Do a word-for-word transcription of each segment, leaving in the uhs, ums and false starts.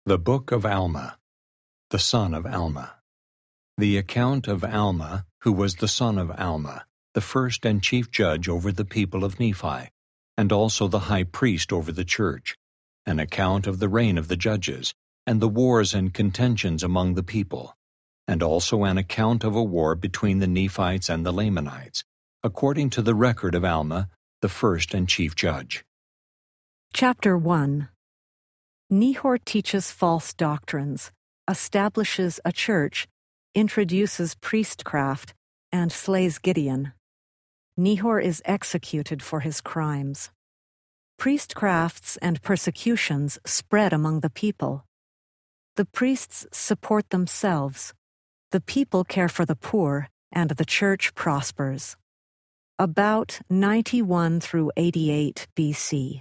The Book of Alma, the son of Alma. The account of Alma, who was the son of Alma, the first and chief judge over the people of Nephi, and also the high priest over the church, an account of the reign of the judges, and the wars and contentions among the people, and also an account of a war between the Nephites and the Lamanites, according to the record of Alma, the first and chief judge. Chapter one. Nehor teaches false doctrines, establishes a church, introduces priestcraft, and slays Gideon. Nehor is executed for his crimes. Priestcrafts and persecutions spread among the people. The priests support themselves. The people care for the poor, and the church prospers. About ninety-one through eighty-eight B C.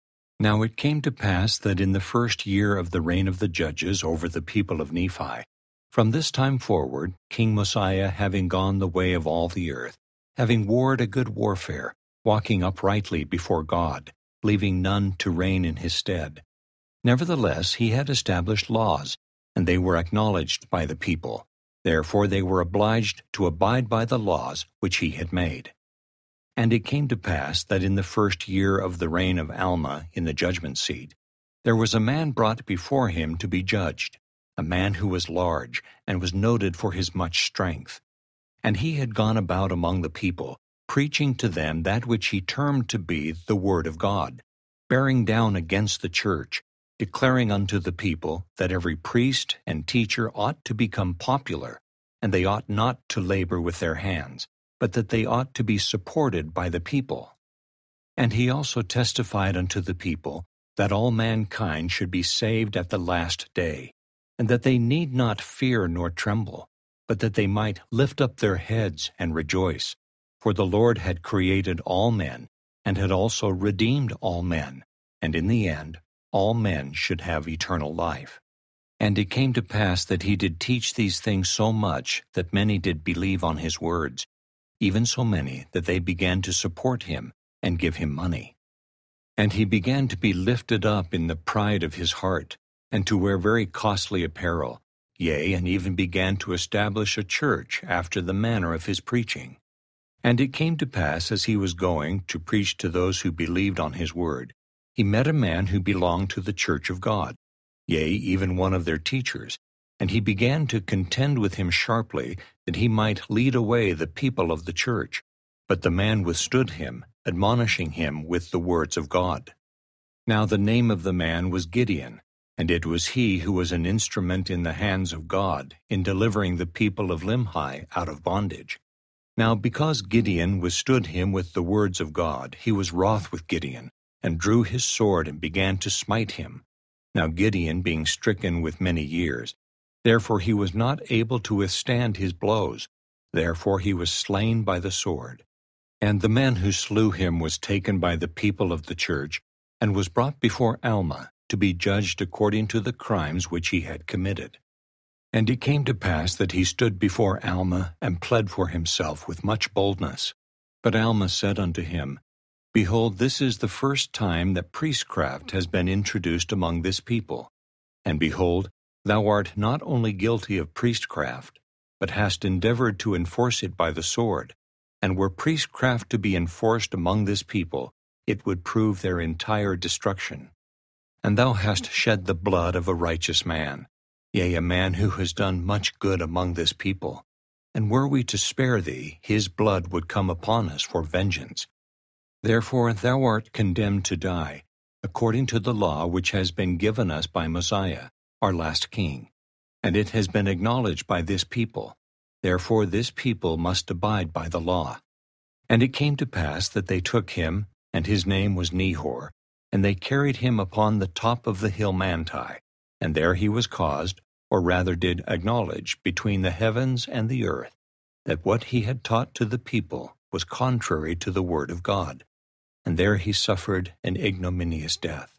Now it came to pass that in the first year of the reign of the judges over the people of Nephi, from this time forward, King Mosiah having gone the way of all the earth, having warred a good warfare, walking uprightly before God, leaving none to reign in his stead. Nevertheless he had established laws, and they were acknowledged by the people. Therefore they were obliged to abide by the laws which he had made. And it came to pass that in the first year of the reign of Alma in the judgment seat, there was a man brought before him to be judged, a man who was large, and was noted for his much strength. And he had gone about among the people, preaching to them that which he termed to be the word of God, bearing down against the church, declaring unto the people that every priest and teacher ought to become popular, and they ought not to labor with their hands, but that they ought to be supported by the people. And he also testified unto the people that all mankind should be saved at the last day, and that they need not fear nor tremble, but that they might lift up their heads and rejoice, for the Lord had created all men, and had also redeemed all men, and in the end all men should have eternal life. And it came to pass that he did teach these things so much that many did believe on his words, even so many that they began to support him and give him money. And he began to be lifted up in the pride of his heart, and to wear very costly apparel, yea, and even began to establish a church after the manner of his preaching. And it came to pass, as he was going to preach to those who believed on his word, he met a man who belonged to the church of God, yea, even one of their teachers, and he began to contend with him sharply, that he might lead away the people of the church. But the man withstood him, admonishing him with the words of God. Now the name of the man was Gideon, and it was he who was an instrument in the hands of God in delivering the people of Limhi out of bondage. Now because Gideon withstood him with the words of God, he was wroth with Gideon, and drew his sword and began to smite him. Now Gideon being stricken with many years, therefore he was not able to withstand his blows, therefore he was slain by the sword. And the man who slew him was taken by the people of the church, and was brought before Alma, to be judged according to the crimes which he had committed. And it came to pass that he stood before Alma, and pled for himself with much boldness. But Alma said unto him, Behold, this is the first time that priestcraft has been introduced among this people. And behold, thou art not only guilty of priestcraft, but hast endeavored to enforce it by the sword. And were priestcraft to be enforced among this people, it would prove their entire destruction. And thou hast shed the blood of a righteous man, yea, a man who has done much good among this people. And were we to spare thee, his blood would come upon us for vengeance. Therefore thou art condemned to die, according to the law which has been given us by Mosiah, our last king, and it has been acknowledged by this people. Therefore this people must abide by the law. And it came to pass that they took him, and his name was Nehor, and they carried him upon the top of the hill Manti, and there he was caused, or rather did acknowledge, between the heavens and the earth, that what he had taught to the people was contrary to the word of God, and there he suffered an ignominious death.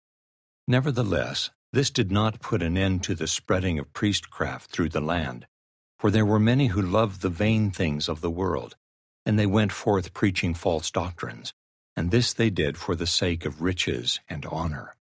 Nevertheless, this did not put an end to the spreading of priestcraft through the land, for there were many who loved the vain things of the world, and they went forth preaching false doctrines, and this they did for the sake of riches and honor.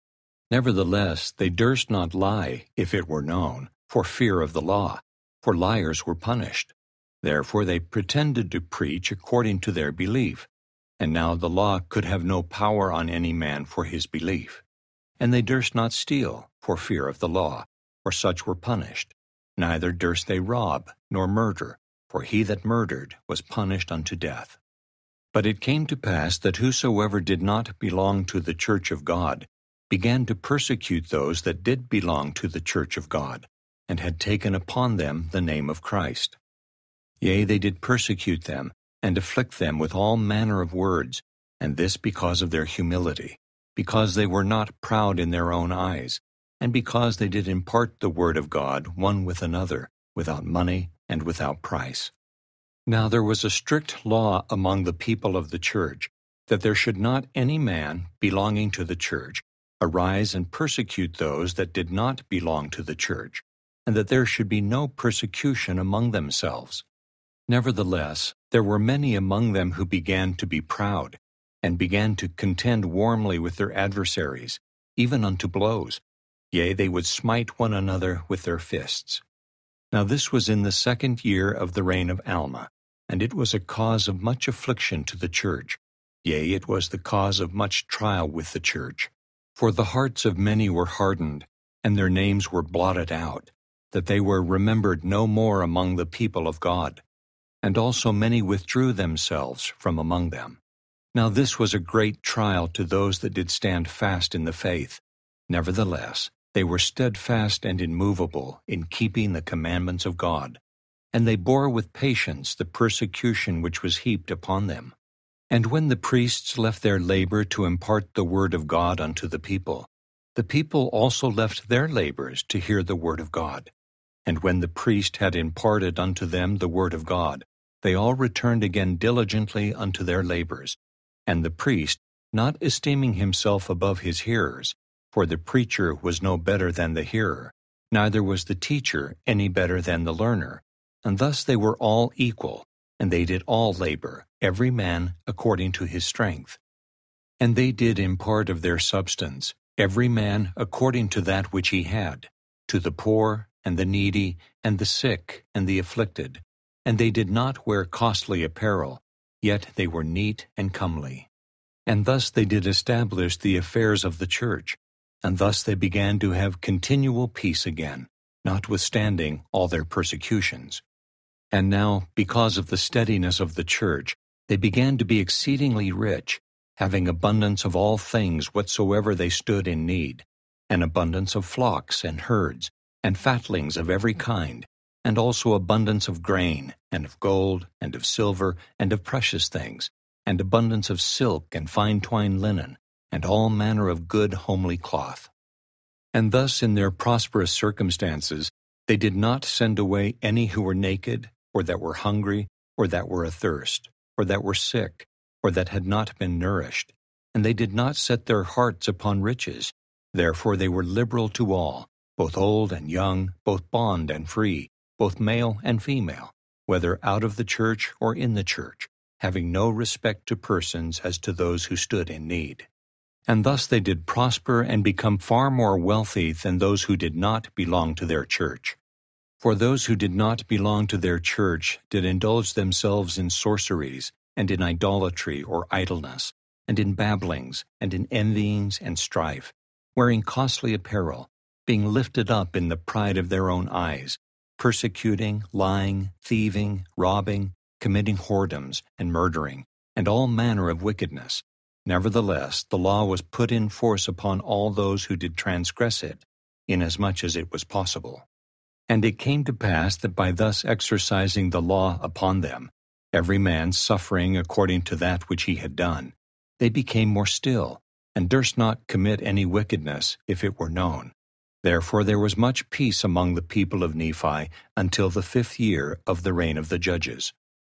Nevertheless, they durst not lie, if it were known, for fear of the law, for liars were punished. Therefore they pretended to preach according to their belief, and now the law could have no power on any man for his belief. And they durst not steal, for fear of the law, for such were punished. Neither durst they rob, nor murder, for he that murdered was punished unto death. But it came to pass that whosoever did not belong to the church of God began to persecute those that did belong to the church of God, and had taken upon them the name of Christ. Yea, they did persecute them, and afflict them with all manner of words, and this because of their humility, because they were not proud in their own eyes, and because they did impart the word of God one with another, without money and without price. Now there was a strict law among the people of the church, that there should not any man belonging to the church arise and persecute those that did not belong to the church, and that there should be no persecution among themselves. Nevertheless, there were many among them who began to be proud, and began to contend warmly with their adversaries, even unto blows. Yea, they would smite one another with their fists. Now this was in the second year of the reign of Alma, and it was a cause of much affliction to the church. Yea, it was the cause of much trial with the church. For the hearts of many were hardened, and their names were blotted out, that they were remembered no more among the people of God. And also many withdrew themselves from among them. Now this was a great trial to those that did stand fast in the faith. Nevertheless, they were steadfast and immovable in keeping the commandments of God, and they bore with patience the persecution which was heaped upon them. And when the priests left their labor to impart the word of God unto the people, the people also left their labors to hear the word of God. And when the priest had imparted unto them the word of God, they all returned again diligently unto their labors. And the priest, not esteeming himself above his hearers, for the preacher was no better than the hearer, neither was the teacher any better than the learner. And thus they were all equal, and they did all labor, every man according to his strength. And they did impart of their substance, every man according to that which he had, to the poor, and the needy, and the sick, and the afflicted. And they did not wear costly apparel, yet they were neat and comely. And thus they did establish the affairs of the church, and thus they began to have continual peace again, notwithstanding all their persecutions. And now, because of the steadiness of the church, they began to be exceedingly rich, having abundance of all things whatsoever they stood in need, an abundance of flocks and herds, and fatlings of every kind, and also abundance of grain, and of gold, and of silver, and of precious things, and abundance of silk and fine twined linen, and all manner of good homely cloth. And thus in their prosperous circumstances they did not send away any who were naked, or that were hungry, or that were athirst, or that were sick, or that had not been nourished. And they did not set their hearts upon riches. Therefore they were liberal to all, both old and young, both bond and free, both male and female, whether out of the church or in the church, having no respect to persons as to those who stood in need. And thus they did prosper and become far more wealthy than those who did not belong to their church. For those who did not belong to their church did indulge themselves in sorceries, and in idolatry or idleness, and in babblings, and in envyings and strife, wearing costly apparel, being lifted up in the pride of their own eyes, persecuting, lying, thieving, robbing, committing whoredoms, and murdering, and all manner of wickedness. Nevertheless, the law was put in force upon all those who did transgress it, inasmuch as it was possible. And it came to pass that by thus exercising the law upon them, every man suffering according to that which he had done, they became more still, and durst not commit any wickedness, if it were known. Therefore there was much peace among the people of Nephi until the fifth year of the reign of the judges.